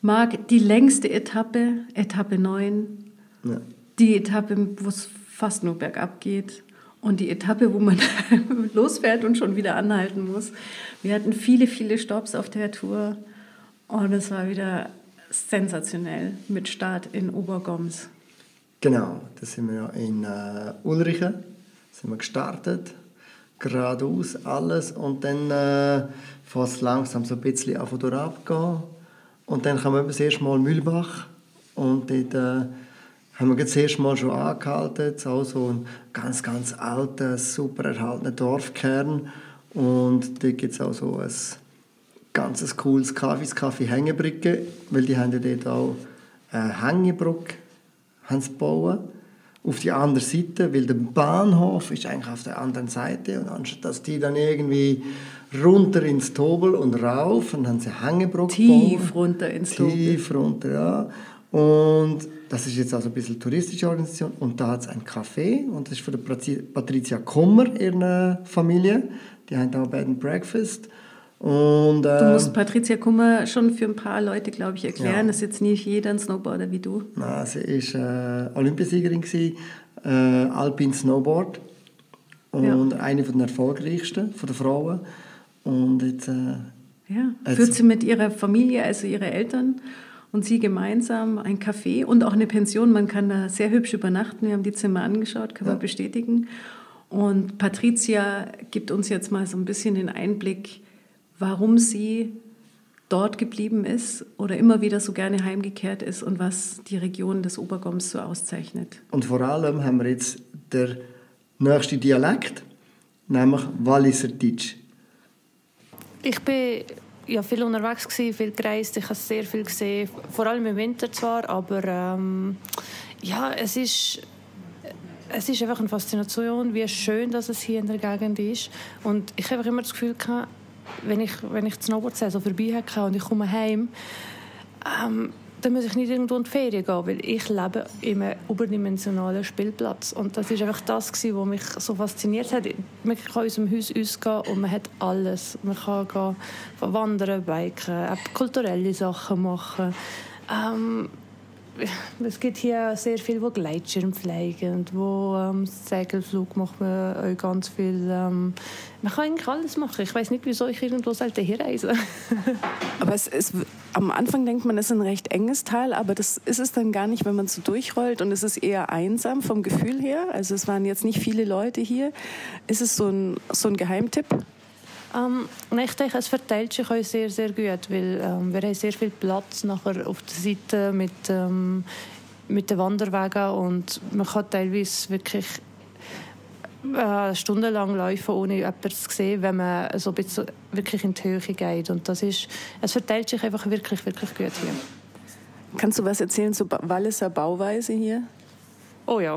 mag die längste Etappe, Etappe 9, ja. Die Etappe, wo es fast nur bergab geht und die Etappe, wo man losfährt und schon wieder anhalten muss. Wir hatten viele, viele Stopps auf der Tour und es war wieder sensationell mit Start in Obergoms. Genau, da sind wir ja in Ulrichen, sind wir gestartet, geradeaus alles und dann fährt es langsam so ein bisschen auf oder abgehen. Und dann kommen wir das erste Mal Mühlbach und dort haben wir das erste Mal schon angehalten, so ein ganz, ganz alter, super erhaltener Dorfkern. Und dort gibt es auch so ein ganz cooles Café, das Café Hängebrücke, weil die haben ja dort auch eine Hängebrücke gebaut. Auf die andere Seite, weil der Bahnhof ist eigentlich auf der anderen Seite. Und anstatt dass die dann irgendwie runter ins Tobel und rauf, und dann haben sie eine Hängebrücke tief runter ins Tobel. Tief runter, ja. Und das ist jetzt also ein bisschen eine touristische Organisation. Und da hat es ein Café, und das ist von der Patricia Kummer, ihrer Familie. Die haben auch Bed and Breakfast. Und, du musst Patricia Kummer schon für ein paar Leute, glaube ich, erklären. Ja. Das ist jetzt nicht jeder ein Snowboarder wie du. Nein, sie war Olympiasiegerin, Alpine Snowboard. Und eine von den erfolgreichsten von den Frauen. Und jetzt, führt sie mit ihrer Familie, also ihre Eltern und sie gemeinsam ein Café und auch eine Pension. Man kann da sehr hübsch übernachten. Wir haben die Zimmer angeschaut, können wir bestätigen. Und Patricia gibt uns jetzt mal so ein bisschen den Einblick, warum sie dort geblieben ist oder immer wieder so gerne heimgekehrt ist und was die Region des Obergoms so auszeichnet. Und vor allem haben wir jetzt den nächsten Dialekt, nämlich Walliser Deutsch. Ich bin viel unterwegs gewesen, viel gereist, ich habe sehr viel gesehen, vor allem im Winter zwar, aber es ist einfach eine Faszination, wie schön dass es hier in der Gegend ist. Und ich habe immer das Gefühl gehabt, wenn ich die Snowboard-Saison vorbei hatte und ich komme heim, dann muss ich nicht irgendwo in die Ferien gehen, weil ich lebe in einem überdimensionalen Spielplatz. Und das war einfach das, was mich so fasziniert hat. Man kann aus dem Haus ausgehen und man hat alles. Man kann gehen, wandern, biken, kulturelle Sachen machen. Es gibt hier sehr viel, wo Gleitschirm fliegen, wo Segelflug macht man auch ganz viel. Man kann eigentlich alles machen. Ich weiß nicht, wieso ich irgendwo selten hier reise. Aber am Anfang denkt man, es ist ein recht enges Tal, aber das ist es dann gar nicht, wenn man so durchrollt. Und es ist eher einsam vom Gefühl her. Also es waren jetzt nicht viele Leute hier. Ist es so ein Geheimtipp? Ich denke, es verteilt sich auch sehr, sehr gut, weil wir haben sehr viel Platz nachher auf der Seite mit den Wanderwegen und man kann teilweise wirklich stundenlang laufen, ohne etwas zu sehen, wenn man so ein bisschen wirklich in die Höhe geht. Und es verteilt sich einfach wirklich, wirklich gut hier. Kannst du was erzählen zur Walliser Bauweise hier? Oh ja.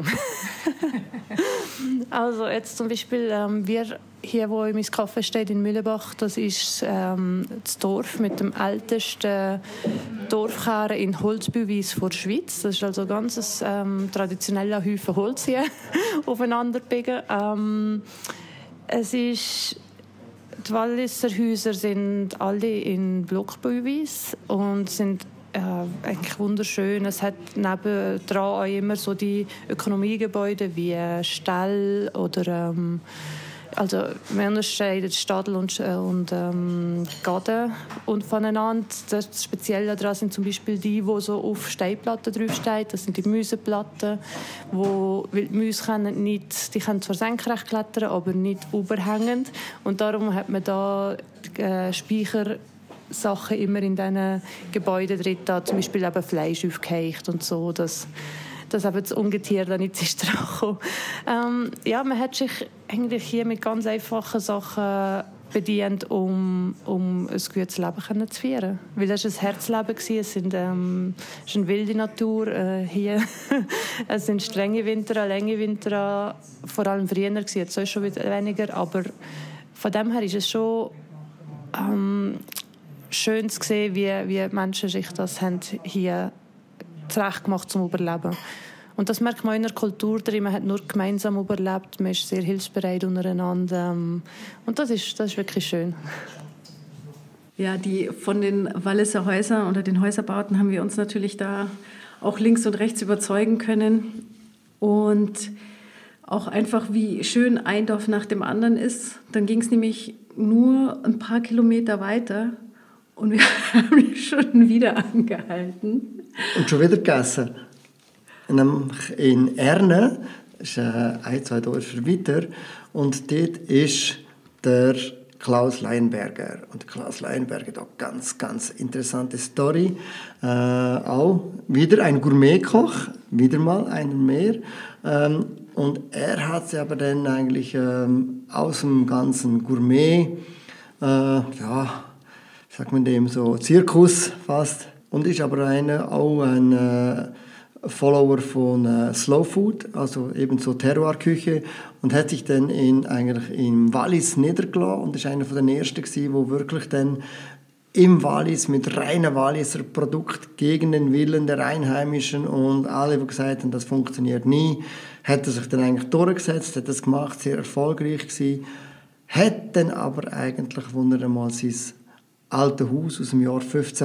Also jetzt zum Beispiel, wir hier, wo mein Café steht in Mühlebach, das ist das Dorf mit dem ältesten Dorfkern in Holzbauweise vor der Schweiz. Das ist also ganz traditioneller Haufen Holz hier aufeinander biegen. Die Walliser Häuser sind alle in Blockbauweise und sind eigentlich wunderschön. Es hat nebendran auch immer so die Ökonomiegebäude wie Ställe oder also wir unterscheiden Stadel und Gaden und voneinander. Das Spezielle daran sind zum Beispiel die so auf Steinplatten draufstehen. Das sind die Müsenplatten, weil die Müse die können zwar senkrecht klettern, aber nicht überhängend. Und darum hat man da Speichersachen immer in diesen Gebäuden drin, zum Beispiel eben Fleisch aufgeheicht und so, dass eben das Ungetier da nicht dran kommt. Man hat sich eigentlich hier mit ganz einfachen Sachen bedient, um ein gutes Leben zu führen. Weil das war ein Herzleben. Es ist eine wilde Natur hier. Es sind strenge Winter, lange Winter, vor allem früher war es jetzt schon wieder weniger, aber von dem her ist es schon schön zu sehen, wie Menschen sich das haben hier zurecht gemacht zum Überleben. Und das merkt man in der Kultur drin. Man hat nur gemeinsam überlebt, man ist sehr hilfsbereit untereinander. Und das ist wirklich schön. Ja, die von den Walliser Häusern oder den Häuserbauten haben wir uns natürlich da auch links und rechts überzeugen können. Und auch einfach, wie schön ein Dorf nach dem anderen ist. Dann ging es nämlich nur ein paar Kilometer weiter und wir haben schon wieder angehalten. Und schon wieder gegessen. In Erne, das ist ein, zwei Dörfer weiter, und dort ist der Klaus Leinberger. Und Klaus Leinberger hat auch ganz, ganz interessante Story. Auch wieder ein Gourmetkoch, wieder mal einer mehr. Und er hat sich aber dann eigentlich aus dem ganzen Gourmet, wie sagt man dem, so Zirkus fast, und ist aber auch ein Follower von Slow Food, also eben so Terroirküche, und hat sich dann eigentlich im Wallis niedergelassen und ist einer von den ersten gewesen, wo wirklich dann im Wallis mit reinen Walliser Produkt gegen den Willen der Einheimischen und alle, die gesagt haben, das funktioniert nie, hat er sich dann eigentlich durchgesetzt, hat das gemacht, sehr erfolgreich gewesen, hat dann aber eigentlich, als er einmal sein altes Haus aus dem Jahr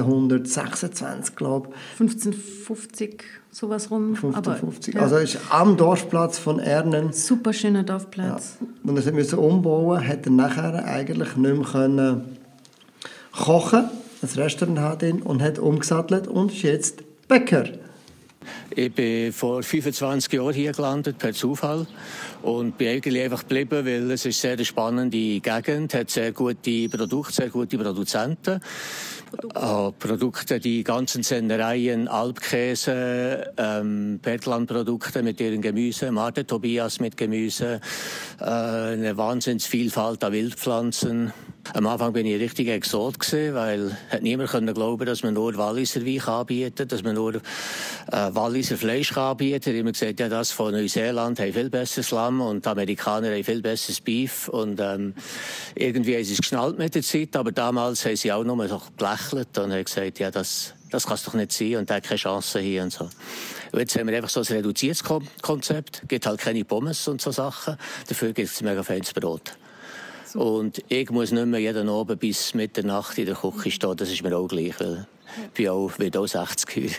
1526, glaube ich. 1550, sowas rum. 1550, aber, also ist am Dorfplatz von Ernen. Super schöner Dorfplatz. Ja. Und er musste umbauen, hat er nachher eigentlich nicht mehr können kochen, ein Restaurant hat ihn und hat umgesattelt und ist jetzt Bäcker. Ich bin vor 25 Jahren hier gelandet, per Zufall. Und bin eigentlich einfach geblieben, weil es ist eine sehr spannende Gegend, hat sehr gute Produkte, sehr gute Produzenten. Produkte, die ganzen Sennereien, Alpkäse, Berglandprodukte mit ihren Gemüse, Marte Tobias mit Gemüse, eine Wahnsinnsvielfalt an Wildpflanzen. Am Anfang bin ich richtig Exot gewesen, weil hat niemand können glauben, dass man nur Walliser Wein anbieten, dass man nur Walliser Fleisch anbieten. Ich habe immer gesagt, ja, das von Neuseeland haben viel besseres Lamm und die Amerikaner haben viel besseres Beef. Und irgendwie haben sie es geschnallt mit der Zeit, aber damals haben sie auch nur so gelächelt und haben gesagt, ja, das kann es doch nicht sein und da hat keine Chance hier und so. Und jetzt haben wir einfach so ein reduziertes Konzept, es gibt halt keine Pommes und so Sachen, dafür gibt es mega feines Brot. Und ich muss nicht mehr jeden Abend bis Mitternacht in der Küche stehen, das ist mir auch gleich, weil ich bin auch, werde auch 60.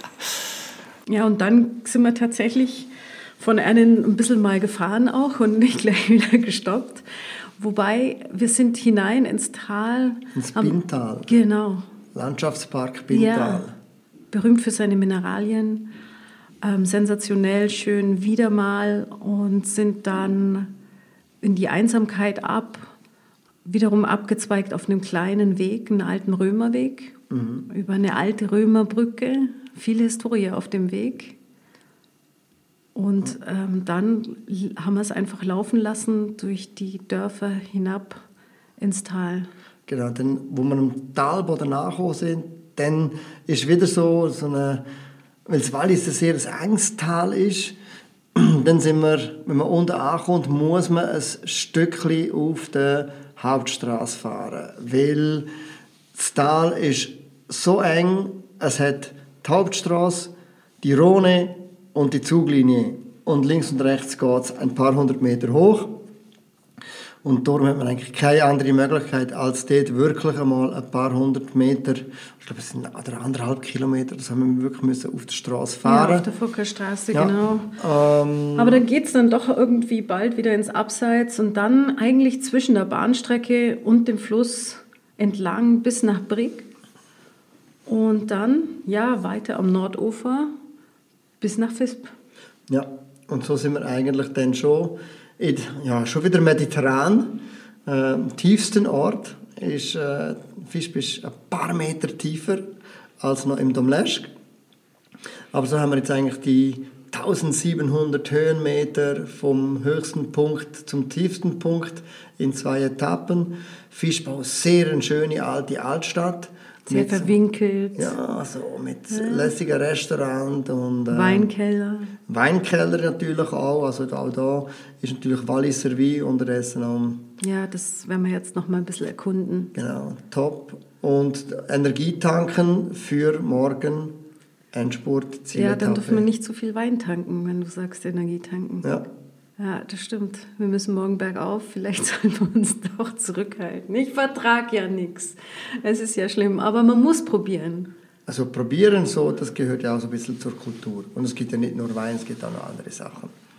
Ja, und dann sind wir tatsächlich von einem ein bisschen mal gefahren auch und nicht gleich wieder gestoppt. Wobei, wir sind hinein ins Tal. Ins Binntal. Genau. Landschaftspark Binntal. Ja, berühmt für seine Mineralien, sensationell schön wieder mal und sind dann in die Einsamkeit wiederum abgezweigt auf einem kleinen Weg, einen alten Römerweg, über eine alte Römerbrücke, viel Historie auf dem Weg. Und dann haben wir es einfach laufen lassen durch die Dörfer hinab ins Tal. Genau, dann, wo wir am Talboden nachgekommen sind, dann ist wieder so eine, weil das Wallis ein sehr enges Tal ist, dann sind wir, wenn man unten ankommt, muss man ein Stückchen auf der Hauptstraße fahren, weil das Tal ist so eng, es hat die Hauptstraße, die Rhone und die Zuglinie und links und rechts geht es ein paar hundert Meter hoch. Und darum hat man eigentlich keine andere Möglichkeit, als dort wirklich einmal ein paar hundert Meter, ich glaube, es sind 1,5 Kilometer, das haben wir wirklich müssen auf der Straße fahren. Ja, auf der Fuggerstraße, ja. Genau. Aber dann geht es dann doch irgendwie bald wieder ins Abseits und dann eigentlich zwischen der Bahnstrecke und dem Fluss entlang bis nach Brig und dann ja weiter am Nordufer bis nach Visp. Ja, und so sind wir eigentlich dann schon wieder mediterran. Tiefsten Ort ist Visp ist ein paar Meter tiefer als noch im Domleschg. Aber so haben wir jetzt eigentlich die 1700 Höhenmeter vom höchsten Punkt zum tiefsten Punkt in 2 Etappen. Visp auch sehr eine schöne alte Altstadt. Sehr verwinkelt. Ja, so mit lässigen Restaurant und Weinkeller. Weinkeller natürlich auch. Also auch da ist natürlich Walliser Wein unterdessen ja, das werden wir jetzt noch mal ein bisschen erkunden. Genau, top. Und Energietanken für morgen Endspurt. Ja, dann dürfen wir nicht zu viel Wein tanken, wenn du sagst Energietanken. Ja. Ja, das stimmt. Wir müssen morgen bergauf. Vielleicht sollten wir uns doch zurückhalten. Ich vertrage ja nichts. Es ist ja schlimm, aber man muss probieren. Also probieren so, das gehört ja auch so ein bisschen zur Kultur. Und es gibt ja nicht nur Wein, es gibt auch noch andere Sachen.